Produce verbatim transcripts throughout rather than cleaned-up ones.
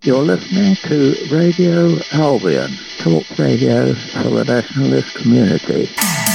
You're listening to Radio Albion, talk radio for the nationalist community.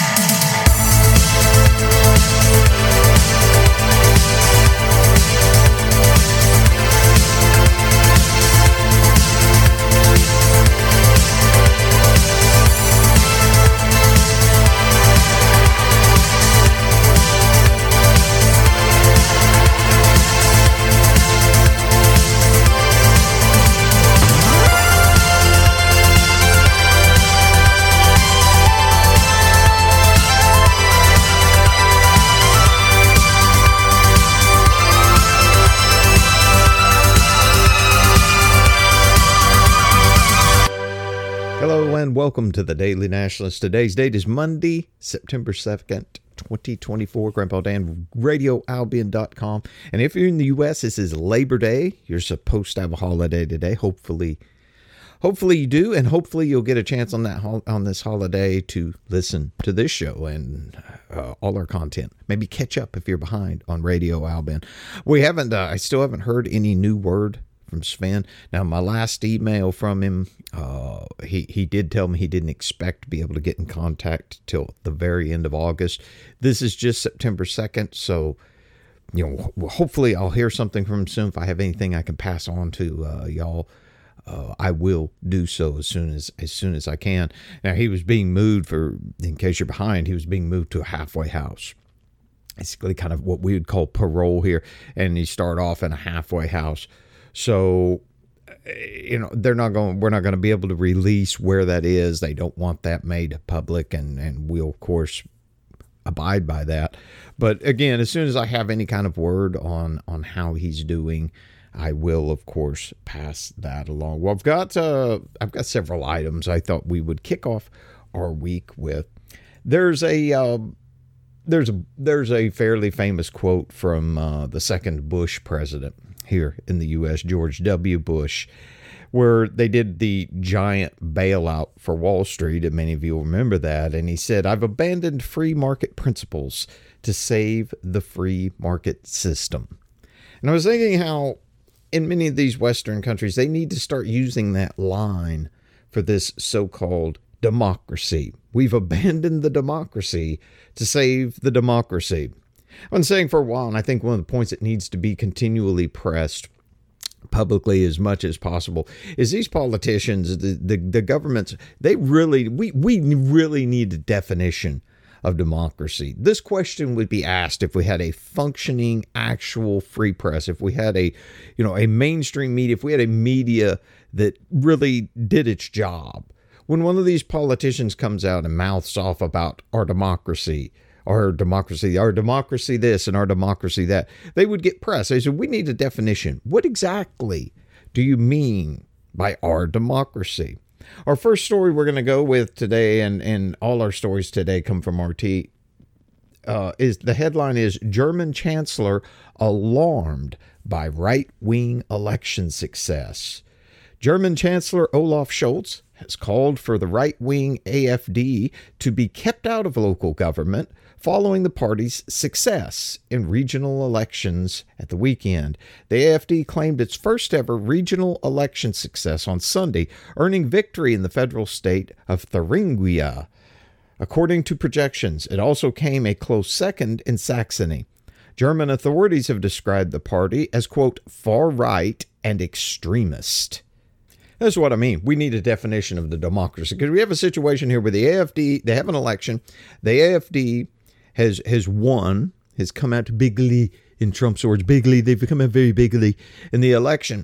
Welcome to the Daily Nationalist. Today's date is Monday, September second, twenty twenty-four. Grandpa Dan, radio albion dot com. And if you're in the U S, this is Labor Day. You're supposed to have a holiday today. Hopefully, hopefully you do, and hopefully you'll get a chance on that on this holiday to listen to this show and uh, all our content. Maybe catch up if you're behind on Radio Albion. We haven't. Uh, I still haven't heard any new word from Sven. Now, my last email from him, uh, he, he did tell me he didn't expect to be able to get in contact till the very end of August. This is just September second, so, you know, hopefully I'll hear something from him soon. If I have anything I can pass on to uh, y'all, uh, I will do so as soon as, as soon as I can. Now, he was being moved, for, in case you're behind, he was being moved to a halfway house. Basically kind of what we would call parole here, and you start off in a halfway house. So, you know, they're not going, we're not going to be able to release where that is. They don't want that made public, and, and we'll, of course, abide by that. But again, as soon as I have any kind of word on, on how he's doing, I will, of course, pass that along. Well, I've got, uh, I've got several items I thought we would kick off our week with. There's a, uh, there's a, there's a fairly famous quote from uh, the second Bush president here in the U S, George W. Bush, where they did the giant bailout for Wall Street, and many of you will remember that. And he said, "I've abandoned free market principles to save the free market system." And I was thinking how in many of these Western countries, they need to start using that line for this so-called democracy. We've abandoned the democracy to save the democracy. I've been saying for a while, and I think one of the points that needs to be continually pressed publicly as much as possible is these politicians, the, the, the governments, they really, we, we really need a definition of democracy. This question would be asked if we had a functioning, actual free press, if we had a, you know, a mainstream media, if we had a media that really did its job. When one of these politicians comes out and mouths off about our democracy, our democracy, our democracy this and our democracy that, they would get press. They said, we need a definition. What exactly do you mean by our democracy? Our first story we're going to go with today, and, and all our stories today come from R T, uh, is the headline is German Chancellor alarmed by right-wing election success. German Chancellor Olaf Scholz has called for the right-wing A F D to be kept out of local government following the party's success in regional elections at the weekend. The A F D claimed its first ever regional election success on Sunday, earning victory in the federal state of Thuringia. According to projections, it also came a close second in Saxony. German authorities have described the party as, quote, far-right and extremist. That's what I mean. We need a definition of the democracy, because we have a situation here where the A F D, they have an election. The A F D has has won, has come out bigly, in Trump's words, bigly. They've come out very bigly in the election.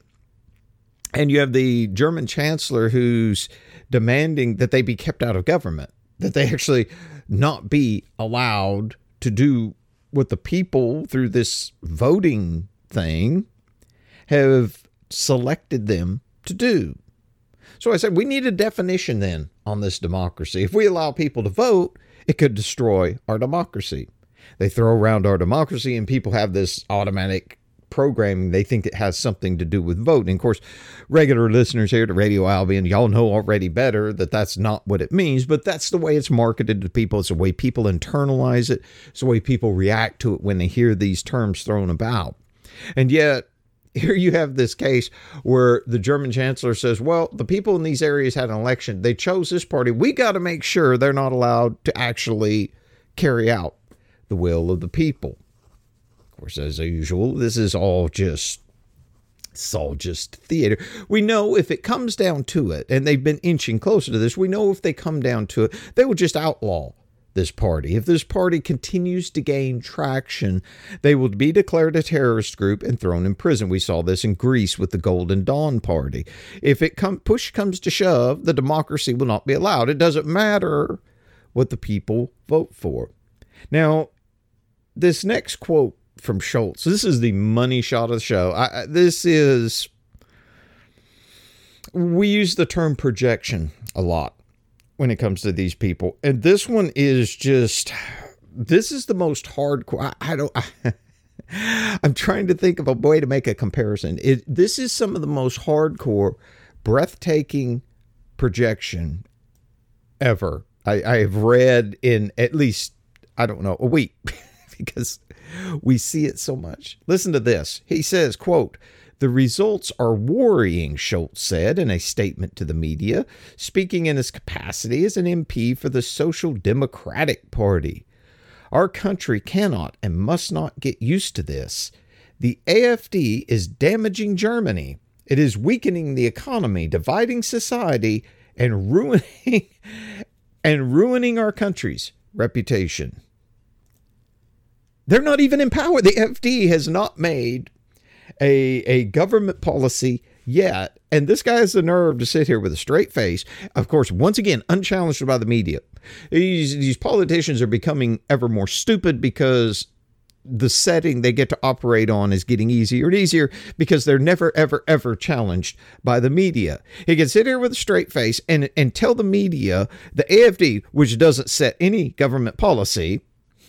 And you have the German chancellor who's demanding that they be kept out of government, that they actually not be allowed to do what the people, through this voting thing, have selected them to do. So I said, we need a definition then on this democracy. If we allow people to vote, it could destroy our democracy. They throw around our democracy and people have this automatic programming. They think it has something to do with voting. Of course, regular listeners here to Radio Albion, y'all know already better that that's not what it means, but that's the way it's marketed to people. It's the way people internalize it. It's the way people react to it when they hear these terms thrown about. And yet, here you have this case where the German chancellor says, well, the people in these areas had an election. They chose this party. We got to make sure they're not allowed to actually carry out the will of the people. Of course, as usual, this is all just, it's all just theater. We know if it comes down to it, and they've been inching closer to this, we know if they come down to it, they will just outlaw this party. If this party continues to gain traction, they will be declared a terrorist group and thrown in prison. We saw this in Greece with the Golden Dawn Party. If it come, push comes to shove, the democracy will not be allowed. It doesn't matter what the people vote for. Now, this next quote from Scholz, this is the money shot of the show. I, this is, we use the term projection a lot when it comes to these people. And this one is just, this is the most hardcore. I, I don't, I, I'm trying to think of a way to make a comparison. It, this is some of the most hardcore, breathtaking projection ever I, I have read in at least, I don't know, a week, because we see it so much. Listen to this. He says, quote, "The results are worrying," Scholz said in a statement to the media, speaking in his capacity as an M P for the Social Democratic Party. "Our country cannot and must not get used to this. The A F D is damaging Germany. It is weakening the economy, dividing society, and ruining and ruining our country's reputation." They're not even in power. The A F D has not made a, a government policy yet. And this guy has the nerve to sit here with a straight face. Of course, once again, unchallenged by the media. These, these politicians are becoming ever more stupid because the setting they get to operate on is getting easier and easier because they're never, ever, ever challenged by the media. He can sit here with a straight face and, and tell the media the A F D, which doesn't set any government policy,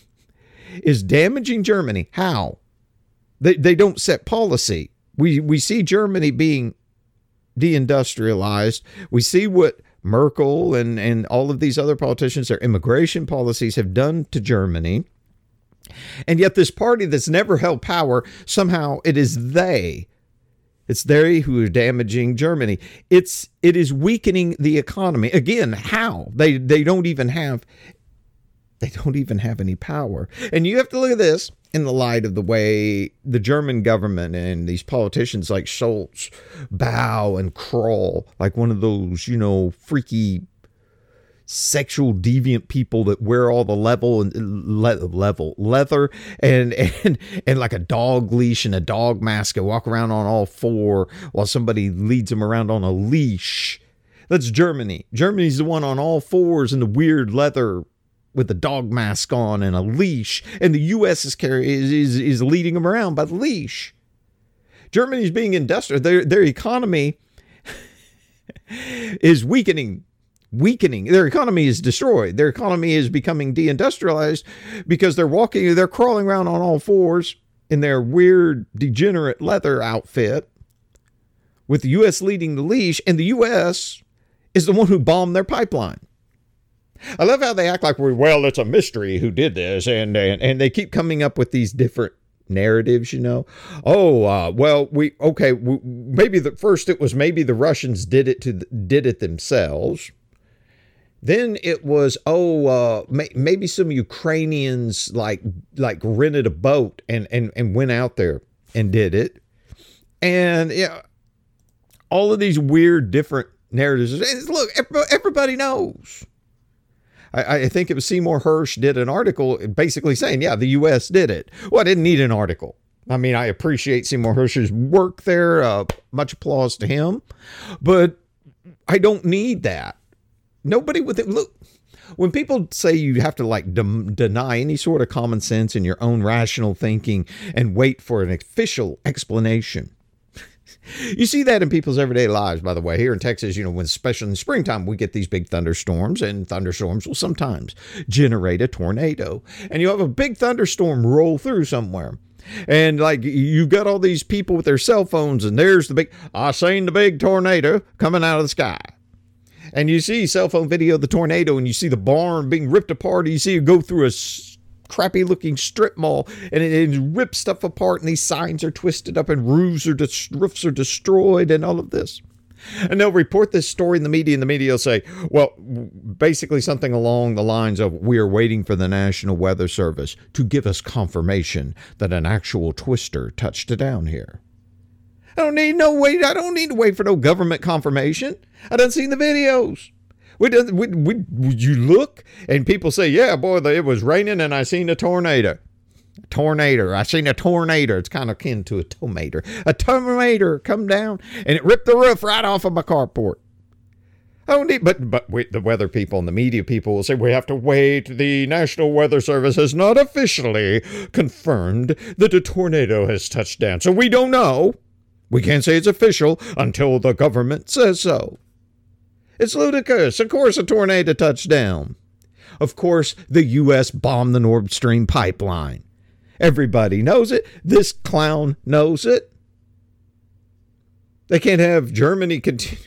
is damaging Germany. How? They they don't set policy. We we see Germany being deindustrialized. We see what Merkel and, and all of these other politicians, their immigration policies have done to Germany. And yet this party that's never held power, somehow it is they. It's they who are damaging Germany. It's it is weakening the economy. Again, how? They they don't even have They don't even have any power. And you have to look at this in the light of the way the German government and these politicians like Scholz bow and crawl like one of those, you know, freaky sexual deviant people that wear all the level and le- level leather and, and, and like a dog leash and a dog mask and walk around on all four while somebody leads them around on a leash. That's Germany. Germany's the one on all fours in the weird leather with a dog mask on and a leash, and the U S is carry is, is is leading them around by the leash. Germany's being industrial. Their their economy is weakening, weakening. Their economy is destroyed. Their economy is becoming deindustrialized because they're walking, they're crawling around on all fours in their weird degenerate leather outfit, with the U S leading the leash, and the U S is the one who bombed their pipeline. I love how they act like we're, well, it's a mystery who did this. And, and, and they keep coming up with these different narratives, you know. Oh, uh, well, we, okay, we, maybe the first it was maybe the Russians did it to, did it themselves. Then it was, oh, uh, may, maybe some Ukrainians like, like rented a boat and, and, and went out there and did it. And yeah, all of these weird different narratives. And look, everybody knows. I, I think it was Seymour Hersh did an article basically saying, yeah, the U S did it. Well, I didn't need an article. I mean, I appreciate Seymour Hersh's work there. Uh, much applause to him. But I don't need that. Nobody with it. Look, when people say you have to like de- deny any sort of common sense in your own rational thinking and wait for an official explanation. You see that in people's everyday lives, by the way. Here in Texas, you know, when especially in the springtime, we get these big thunderstorms, and thunderstorms will sometimes generate a tornado. And you have a big thunderstorm roll through somewhere. And like you've got all these people with their cell phones, and there's the big, I seen the big tornado coming out of the sky. And you see cell phone video of the tornado, and you see the barn being ripped apart, and you see it go through a crappy looking strip mall, and it, it rips stuff apart, and these signs are twisted up, and roofs are, dis- roofs are destroyed, and all of this. And they'll report this story in the media, and the media will say, well, basically something along the lines of, we are waiting for the National Weather Service to give us confirmation that an actual twister touched down here. I don't need no wait. I don't need to wait for no government confirmation. I done seen the videos. We done, we, we, you look and people say, yeah, boy, it was raining and I seen a tornado. A tornado. I seen a tornado. It's kind of akin to a tomato. A tomato come down and it ripped the roof right off of my carport. I don't need, but, but wait, the weather people and the media people will say, we have to wait. The National Weather Service has not officially confirmed that a tornado has touched down. So we don't know. We can't say it's official until the government says so. It's ludicrous. Of course a tornado touched down. Of course the U S bombed the Nord Stream pipeline. Everybody knows it. This clown knows it. They can't have Germany continue.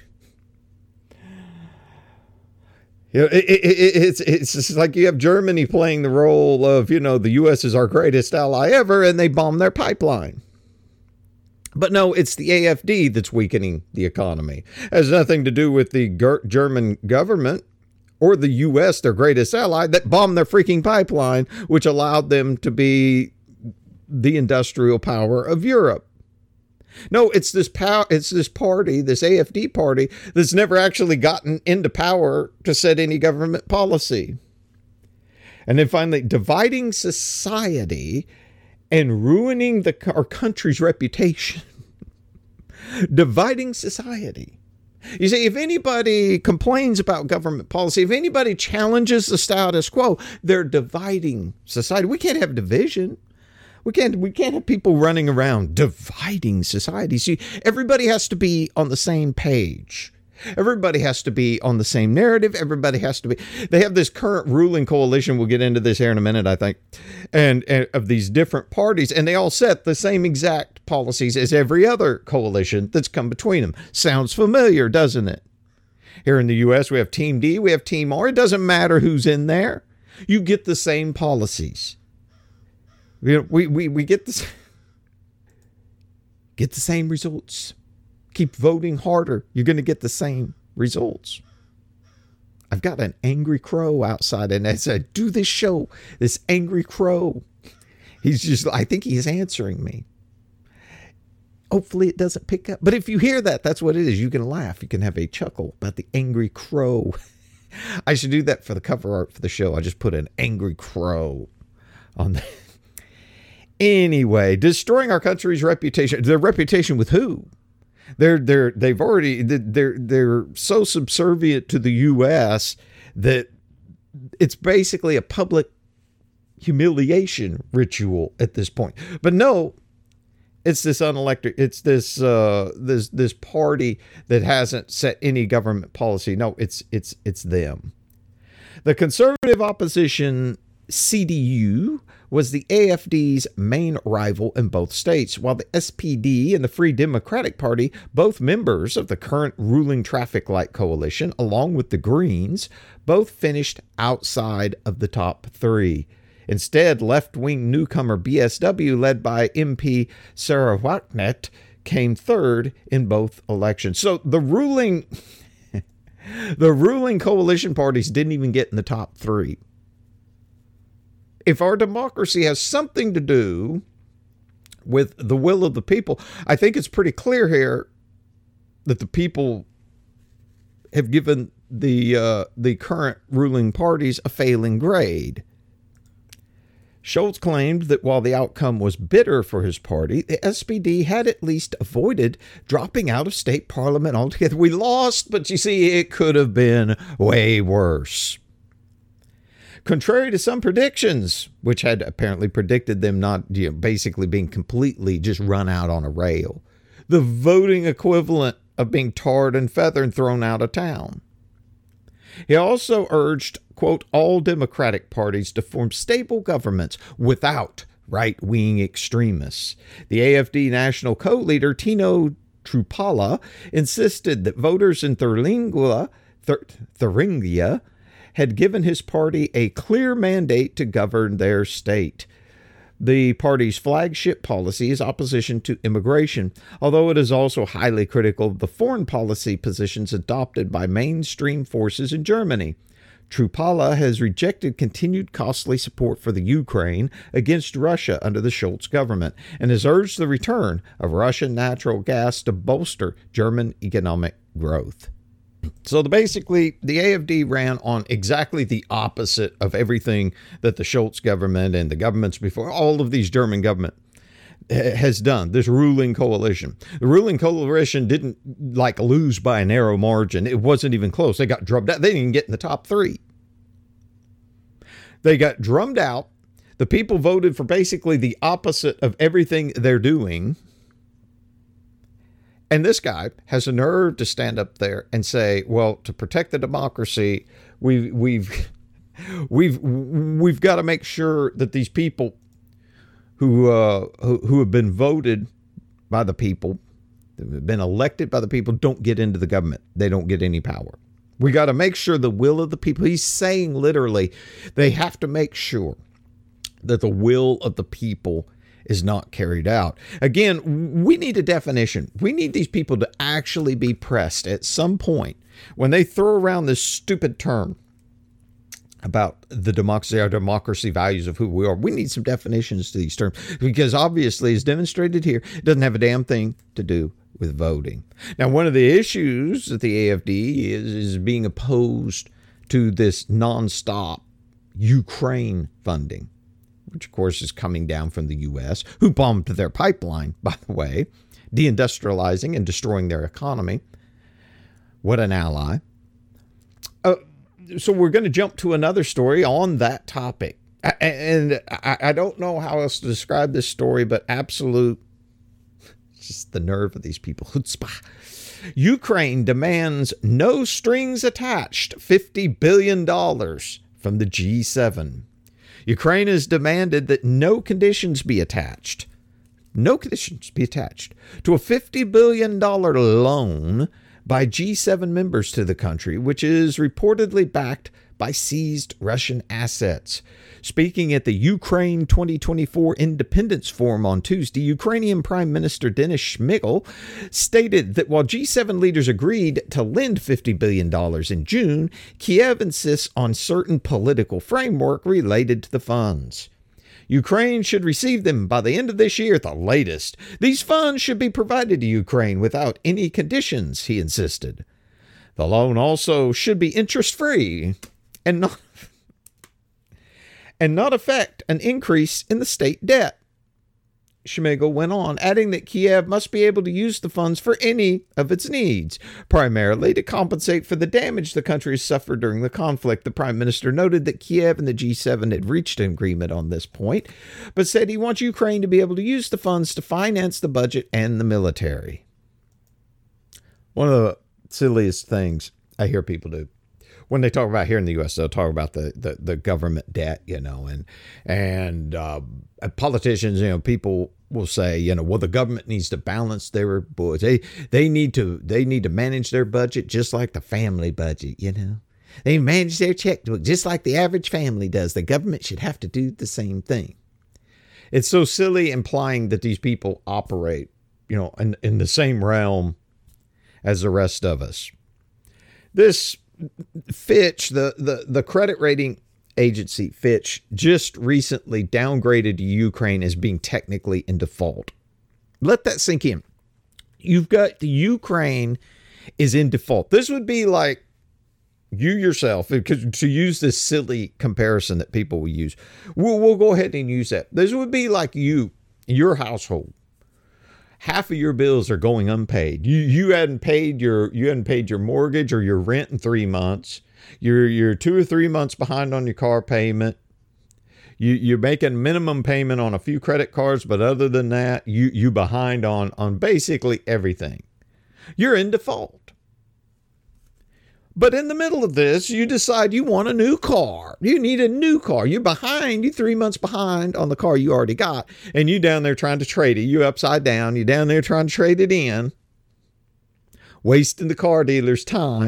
You know, it, it, it, it's it's just like you have Germany playing the role of, you know, the U S is our greatest ally ever, and they bomb their pipeline. But no, it's the A F D that's weakening the economy. It has nothing to do with the Ger- German government or the U S, their greatest ally, that bombed their freaking pipeline, which allowed them to be the industrial power of Europe. No, it's this power. It's this party, this A F D party, that's never actually gotten into power to set any government policy. And then finally, dividing society and ruining the our country's reputation. Dividing society. You see, if anybody complains about government policy, if anybody challenges the status quo, they're dividing society. We can't have division. We can't we can't have people running around dividing society. See, everybody has to be on the same page. Everybody has to be on the same narrative. Everybody has to be. They have this current ruling coalition. We'll get into this here in a minute, I think, and, and of these different parties, and they all set the same exact policies as every other coalition that's come between them. Sounds familiar, doesn't it? Here in the U S, we have Team D, we have Team R. It doesn't matter who's in there. You get the same policies. We we we, we get the get the same results. Keep voting harder. You're going to get the same results. I've got an angry crow outside, and as I do this show, this angry crow, he's just, I think he's answering me. Hopefully it doesn't pick up. But if you hear that, that's what it is. You can laugh. You can have a chuckle about the angry crow. I should do that for the cover art for the show. I just put an angry crow on that. Anyway, destroying our country's reputation. Their reputation with who? They're they're they've already they're they're so subservient to the U S that it's basically a public humiliation ritual at this point. But no, it's this unelected. It's this uh, this this party that hasn't set any government policy. No, it's it's it's them. The conservative opposition C D U was the A F D's main rival in both states, while the S P D and the Free Democratic Party, both members of the current ruling traffic light coalition, along with the Greens, both finished outside of the top three. Instead, left-wing newcomer B S W, led by M P Sarah Wagenknecht, came third in both elections. So the ruling, the ruling coalition parties didn't even get in the top three. If our democracy has something to do with the will of the people, I think it's pretty clear here that the people have given the uh, the current ruling parties a failing grade. Scholz claimed that while the outcome was bitter for his party, the S P D had at least avoided dropping out of state parliament altogether. We lost, but you see, it could have been way worse. Contrary to some predictions, which had apparently predicted them not, you know, basically being completely just run out on a rail, the voting equivalent of being tarred and feathered and thrown out of town. He also urged, quote, all Democratic parties to form stable governments without right-wing extremists. The A F D national co-leader, Tino Trupala, insisted that voters in Thuringia, Thur- Thuringia had given his party a clear mandate to govern their state. The party's flagship policy is opposition to immigration, although it is also highly critical of the foreign policy positions adopted by mainstream forces in Germany. Trupala has rejected continued costly support for the Ukraine against Russia under the Scholz government and has urged the return of Russian natural gas to bolster German economic growth. So the, basically, the A F D ran on exactly the opposite of everything that the Scholz government and the governments before, all of these German government has done, this ruling coalition. The ruling coalition didn't like lose by a narrow margin. It wasn't even close. They got drummed out. They didn't even get in the top three. They got drummed out. The people voted for basically the opposite of everything they're doing. And this guy has a nerve to stand up there and say, well, to protect the democracy, we've, we've, we've, we've got to make sure that these people who, uh, who, who have been voted by the people, have been elected by the people, don't get into the government. They don't get any power. We got to make sure the will of the people, he's saying literally, they have to make sure that the will of the people is not carried out. Again, we need a definition. We need these people to actually be pressed at some point when they throw around this stupid term about the democracy, our democracy values of who we are. We need some definitions to these terms because obviously, as demonstrated here, it doesn't have a damn thing to do with voting. Now, one of the issues that the A F D is, is being opposed to this nonstop Ukraine funding, which, of course, is coming down from the U S, who bombed their pipeline, by the way, deindustrializing and destroying their economy. What an ally. Uh, so we're going to jump to another story on that topic. And I don't know how else to describe this story, but absolute, just the nerve of these people. Chutzpah. Ukraine demands no strings attached fifty billion dollars from the G seven. Ukraine has demanded that no conditions be attached, no conditions be attached to a fifty billion dollars loan by G seven members to the country, which is reportedly backed by seized Russian assets. Speaking at the Ukraine twenty twenty-four Independence Forum on Tuesday, Ukrainian Prime Minister Denis Shmyhal stated that while G seven leaders agreed to lend fifty billion dollars in June, Kiev insists on certain political framework related to the funds. Ukraine should receive them by the end of this year at the latest. These funds should be provided to Ukraine without any conditions, he insisted. The loan also should be interest-free and not and not affect an increase in the state debt. Shmyhal went on, adding that Kiev must be able to use the funds for any of its needs, primarily to compensate for the damage the country has suffered during the conflict. The prime minister noted that Kiev and the G seven had reached an agreement on this point, but said he wants Ukraine to be able to use the funds to finance the budget and the military. One of the silliest things I hear people do when they talk about here in the U S, they'll talk about the, the, the government debt, you know, and and uh, politicians, you know, people will say, you know, well, the government needs to balance their books. They they need to they need to manage their budget just like the family budget, you know. They manage their checkbook just like the average family does. The government should have to do the same thing. It's so silly implying that these people operate, you know, in, in the same realm as the rest of us. This Fitch, the, the, the credit rating agency Fitch, just recently downgraded Ukraine as being technically in default. Let that sink in. You've got the Ukraine is in default. This would be like you yourself, because to use this silly comparison that people will use, we'll, we'll go ahead and use that. This would be like you, your household. Half of your bills are going unpaid. You you hadn't paid your you hadn't paid your mortgage or your rent in three months. You're you're two or three months behind on your car payment. You you're making minimum payment on a few credit cards, but other than that, you you behind on on basically everything. You're in default. But in the middle of this, you decide you want a new car. You need a new car. You're behind. You're three months behind on the car you already got. And you down there trying to trade it. You're upside down. You're down there trying to trade it in. Wasting the car dealer's time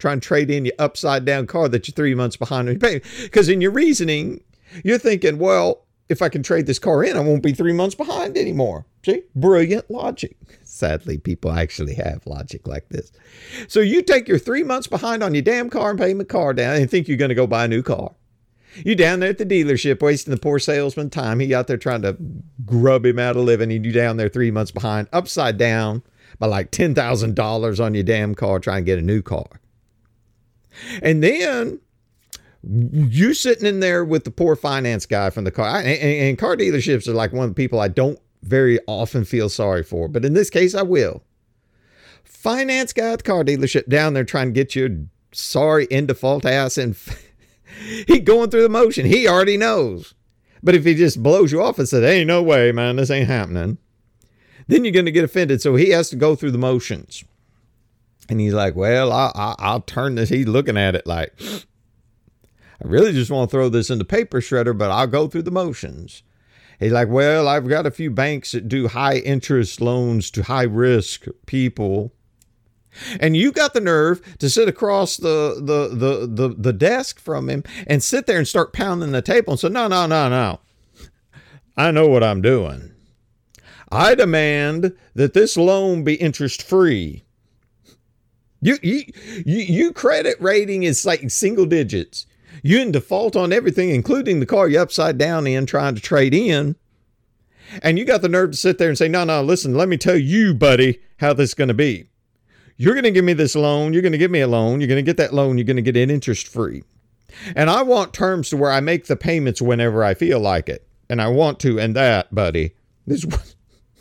trying to trade in your upside down car that you're three months behind on your payment. Because in your reasoning, you're thinking, well, if I can trade this car in, I won't be three months behind anymore. See? Brilliant logic. Sadly, people actually have logic like this. So you take your three months behind on your damn car and payment car down and think you're going to go buy a new car. You down there at the dealership wasting the poor salesman time. He out there trying to grub him out of living, and you down there three months behind, upside down by like ten thousand dollars on your damn car trying to get a new car. And then you sitting in there with the poor finance guy from the car. And, and, and car dealerships are like one of the people I don't very often feel sorry for. But in this case, I will. Finance guy at the car dealership down there trying to get your sorry in default ass and he going through the motion. He already knows. But if he just blows you off and says, ain't no way, man, this ain't happening, then you're going to get offended. So he has to go through the motions. And he's like, well, I, I, I'll turn this. He's looking at it like, I really just want to throw this in the paper shredder, but I'll go through the motions. He's like, well, I've got a few banks that do high interest loans to high risk people. And you got the nerve to sit across the, the, the, the, the desk from him and sit there and start pounding the table and say, no, no, no, no. I know what I'm doing. I demand that this loan be interest free. You, you, you, you credit rating is like single digits. You in default on everything, including the car you upside down in trying to trade in. And you got the nerve to sit there and say, no, no, listen, let me tell you, buddy, how this is going to be. You're going to give me this loan. You're going to give me a loan. You're going to get that loan. You're going to get it interest free. And I want terms to where I make the payments whenever I feel like it. And I want to, and that, buddy, this is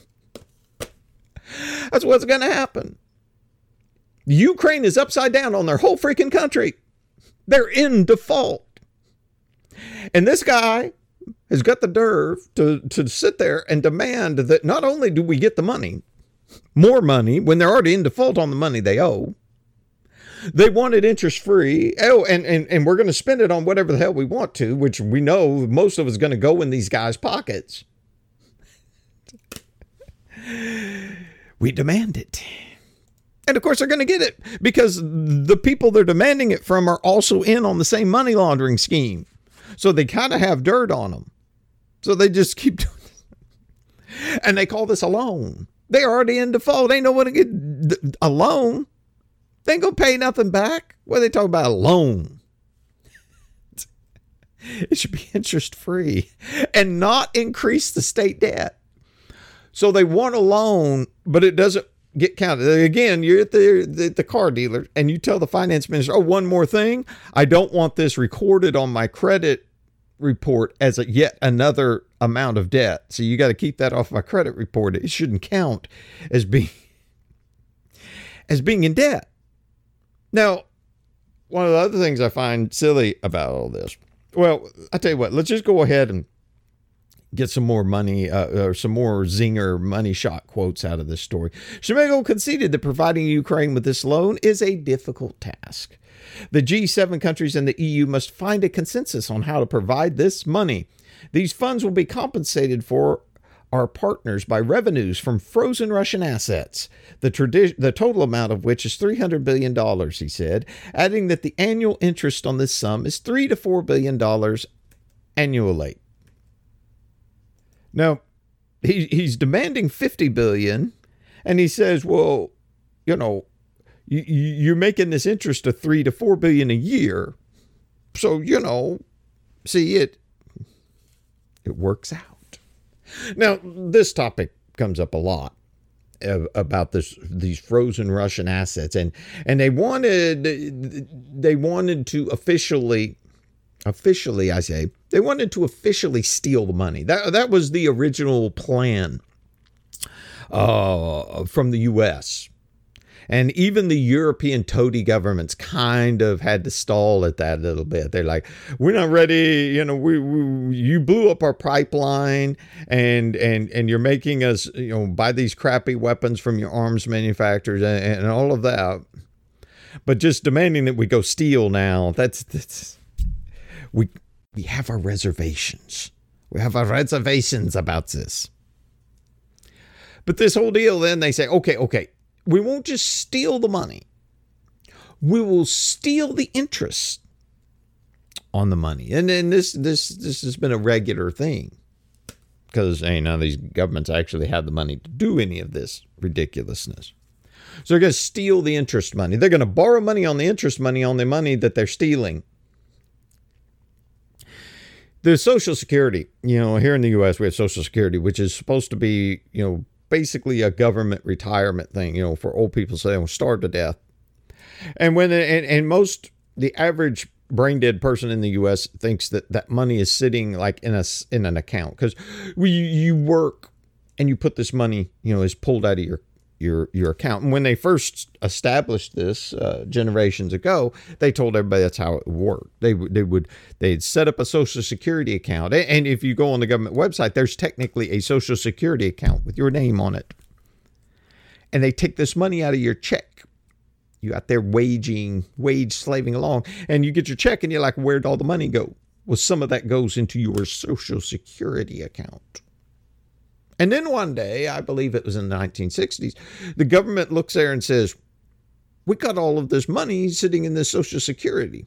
that's what's going to happen. Ukraine is upside down on their whole freaking country. They're in default. And this guy has got the nerve to, to sit there and demand that not only do we get the money, more money when they're already in default on the money they owe. They want it interest free. Oh, and, and, and we're going to spend it on whatever the hell we want to, which we know most of it is going to go in these guys' pockets. We demand it. And of course they're going to get it because the people they're demanding it from are also in on the same money laundering scheme. So they kind of have dirt on them. So they just keep doing this. And they call this a loan. They're already in default. They ain't no one to get a loan. They ain't going to pay nothing back. What are they talking about? A loan. It should be interest free and not increase the state debt. So they want a loan, but it doesn't get counted. Again, you're at the, the, the car dealer and you tell the finance minister, oh, one more thing. I don't want this recorded on my credit report as a yet another amount of debt. So you got to keep that off my credit report. It shouldn't count as being, as being in debt. Now, one of the other things I find silly about all this, well, I tell you what, let's just go ahead and get some more money uh, or some more zinger money shot quotes out of this story. Shmyhal conceded that providing Ukraine with this loan is a difficult task. The G seven countries and the E U must find a consensus on how to provide this money. These funds will be compensated for our partners by revenues from frozen Russian assets, the, tradi- the total amount of which is three hundred billion dollars, he said, adding that the annual interest on this sum is three to four billion dollars annually. Now, he, he's demanding fifty billion dollars, and he says, well, you know, you, you're making this interest of three to four billion dollars a year. So, you know, see, it, it works out. Now, this topic comes up a lot about this, these frozen Russian assets, and, and they wanted, they wanted to officially, officially, I say, they wanted to officially steal the money. That, that was the original plan uh, from the U S. And even the European toady governments kind of had to stall at that a little bit. They're like, we're not ready. You know, we, we you blew up our pipeline and and and you're making us, you know, buy these crappy weapons from your arms manufacturers and, and all of that. But just demanding that we go steal now, that's, that's we we have our reservations. We have our reservations about this. But this whole deal, then they say, okay, okay. We won't just steal the money. we will steal the interest on the money. And then this this this has been a regular thing, because hey, none of these governments actually have the money to do any of this ridiculousness. So they're going to steal the interest money. They're going to borrow money on the interest money on the money that they're stealing. The Social Security, you know, here in the U S we have Social Security, which is supposed to be, you know, basically a government retirement thing, you know, for old people so they don't starve to death. And when and, and most the average brain dead person in the U S thinks that that money is sitting like in a in an account, because you you work and you put this money, you know, is pulled out of your your your account. And when they first established this uh, generations ago, they told everybody that's how it worked. They would they would they'd set up a Social Security account, and if you go on the government website, there's technically a Social Security account with your name on it, and they take this money out of your check. You out there waging wage slaving along, and you get your check, and you're like, where'd all the money go? Well, some of that goes into your Social Security account. And then one day, I believe it was in the nineteen sixties, the government looks there and says, we got all of this money sitting in this Social Security.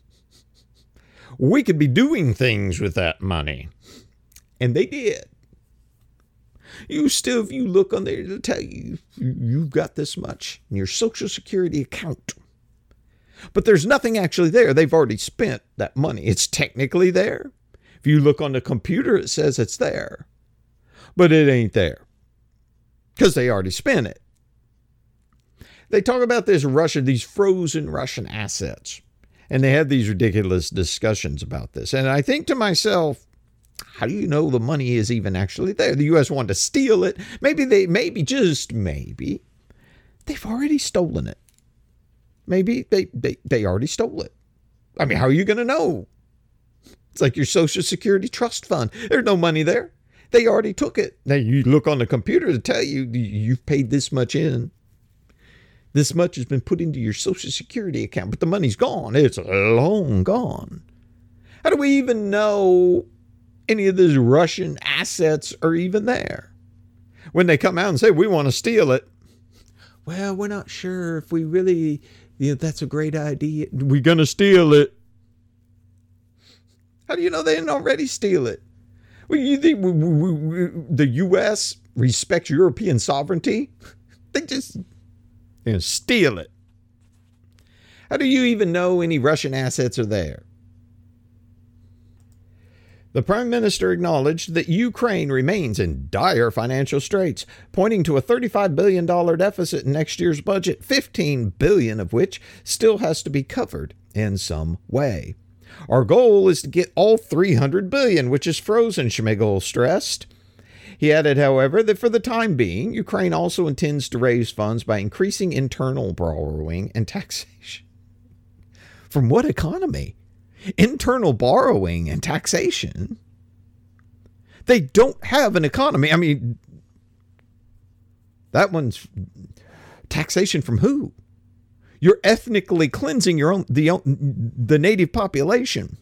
We could be doing things with that money. And they did. You still, if you look on there, it'll tell you, you've got this much in your Social Security account. But there's nothing actually there. They've already spent that money. It's technically there. If you look on the computer, it says it's there. But it ain't there, because they already spent it. They talk about this Russia, these frozen Russian assets, and they have these ridiculous discussions about this. And I think to myself, how do you know the money is even actually there? The U S wanted to steal it. Maybe they, maybe, just maybe, they've already stolen it. Maybe they, they, they already stole it. I mean, how are you going to know? It's like your Social Security trust fund. There's no money there. They already took it. Now you look on the computer to tell you you've paid this much in. This much has been put into your Social Security account, but the money's gone. It's long gone. How do we even know any of these Russian assets are even there? When they come out and say, we want to steal it. Well, we're not sure if we really, you know, that's a great idea. We're going to steal it. How do you know they didn't already steal it? Well, you think we, we, we, the U S respects European sovereignty? They just, you know, steal it. How do you even know any Russian assets are there? The Prime Minister acknowledged that Ukraine remains in dire financial straits, pointing to a thirty-five billion dollars deficit in next year's budget, fifteen billion dollars of which still has to be covered in some way. Our goal is to get all three hundred billion dollars, which is frozen, Schmigel stressed. He added, however, that for the time being, Ukraine also intends to raise funds by increasing internal borrowing and taxation. From what economy? Internal borrowing and taxation? They don't have an economy. I mean, that one's taxation from who? You're ethnically cleansing your own the the native population.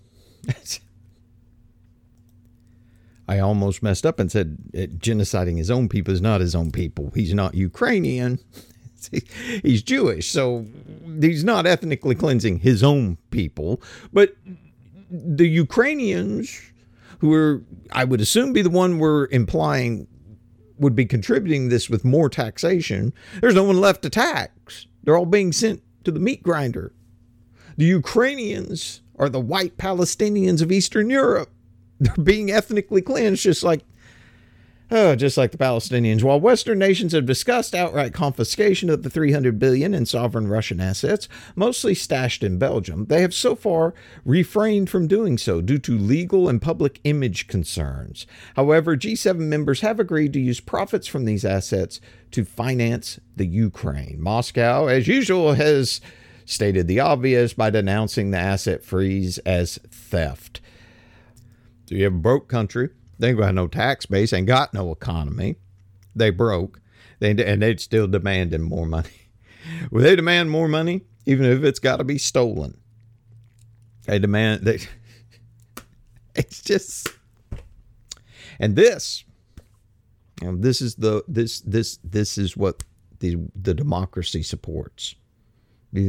I almost messed up and said genociding his own people is not his own people. He's not Ukrainian. He's Jewish, so he's not ethnically cleansing his own people. But the Ukrainians, who are, I would assume, be the one we're implying would be contributing this with more taxation. There's no one left to tax. They're all being sent to the meat grinder. The Ukrainians are the white Palestinians of Eastern Europe. They're being ethnically cleansed, just like, oh, just like the Palestinians. While Western nations have discussed outright confiscation of the three hundred billion dollars in sovereign Russian assets, mostly stashed in Belgium, they have so far refrained from doing so due to legal and public image concerns. However, G seven members have agreed to use profits from these assets to finance the Ukraine. Moscow, as usual, has stated the obvious by denouncing the asset freeze as theft. So you have a broke country. They ain't got no tax base, ain't got no economy. They broke, they, and they're still demanding more money. Well, they demand more money, even if it's got to be stolen. They demand, they, it's just, and this, you know, this is the, this, this, this is what the, the democracy supports. You,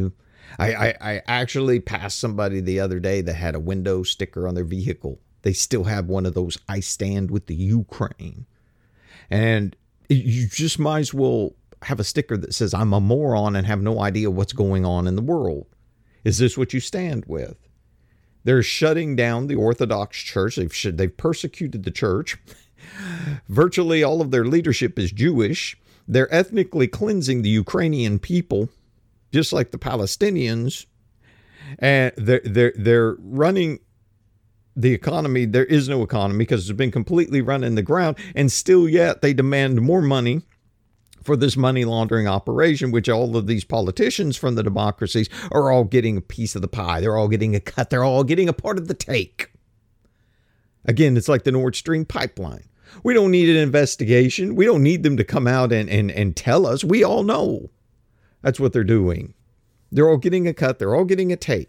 I, I, I actually passed somebody the other day that had a window sticker on their vehicle. They still have one of those, I stand with the Ukraine. And you just might as well have a sticker that says, I'm a moron and have no idea what's going on in the world. Is this what you stand with? They're shutting down the Orthodox Church. They've, they've persecuted the church. Virtually all of their leadership is Jewish. They're ethnically cleansing the Ukrainian people, just like the Palestinians. And they're, they're, they're running the economy. There is no economy because it's been completely run in the ground. And still yet they demand more money for this money laundering operation, which all of these politicians from the democracies are all getting a piece of the pie. They're all getting a cut. They're all getting a part of the take. Again, it's like the Nord Stream pipeline. We don't need an investigation. We don't need them to come out and, and, and tell us. We all know that's what they're doing. They're all getting a cut. They're all getting a take.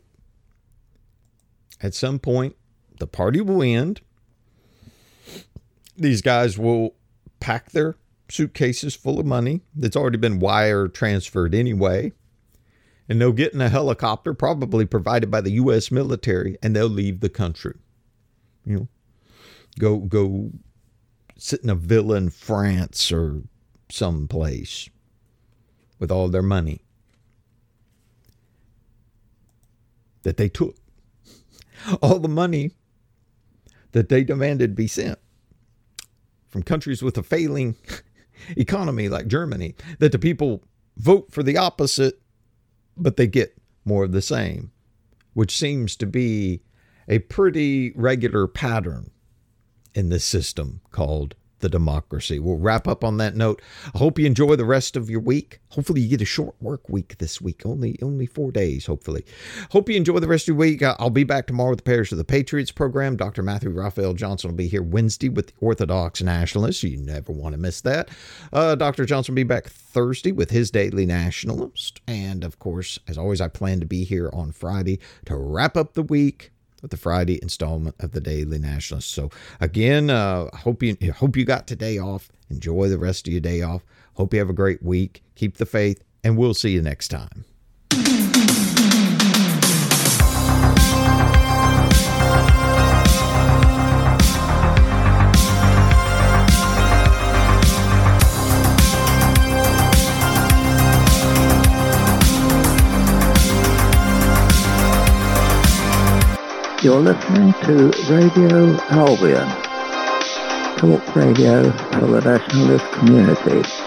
At some point, the party will end. These guys will pack their suitcases full of money that's already been wire transferred anyway. And they'll get in a helicopter, probably provided by the U S military, and they'll leave the country. You know, go, go sit in a villa in France or someplace with all their money that they took. All the money that they demanded be sent from countries with a failing economy like Germany, that the people vote for the opposite, but they get more of the same, which seems to be a pretty regular pattern in this system called the democracy. We'll wrap up on that note. I hope you enjoy the rest of your week. Hopefully you get a short work week this week. Only only four days, hopefully. Hope you enjoy the rest of your week. I'll be back tomorrow with the Parish of the Patriots program. Doctor Matthew Raphael Johnson will be here Wednesday with the Orthodox Nationalists. You never want to miss that. Uh, Doctor Johnson will be back Thursday with his Daily Nationalist. And, of course, as always, I plan to be here on Friday to wrap up the week with the Friday installment of the Daily Nationalist. So again, uh, hope you hope you got today off. Enjoy the rest of your day off. Hope you have a great week. Keep the faith, and we'll see you next time. You're listening to Radio Albion, talk radio for the nationalist community.